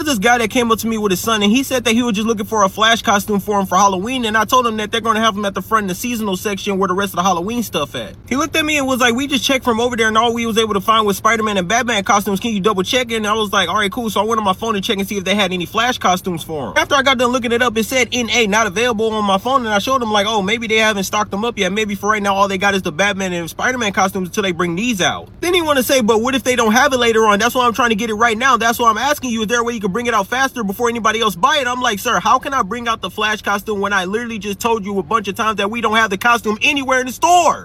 this guy that came up to me with his son, and he said that he was just looking for a Flash costume for him for Halloween, and I told him that they're going to have him at the front in the seasonal section where the rest of the Halloween stuff at. He looked at me and was like, we just checked from over there, and all we was able to find was Spider-Man and Batman costumes. Can you double check it? And I was like, all right, cool. So I went on my phone to check and see if they had any Flash costumes for him. After I got done looking it up, it said NA, not available on my phone, and I showed him like, oh, maybe they haven't stocked them up yet. Maybe for right now, all they got is the Batman and Spider-Man costumes until they bring these out. Then he want to say, but what if they don't have it later on? That's why I'm trying to get it right now. That's why I'm asking you, is there a way you can bring it out faster before anybody else buy it? I'm like, sir, how can I bring out the Flash costume when I literally just told you a bunch of times that we don't have the costume anywhere in the store?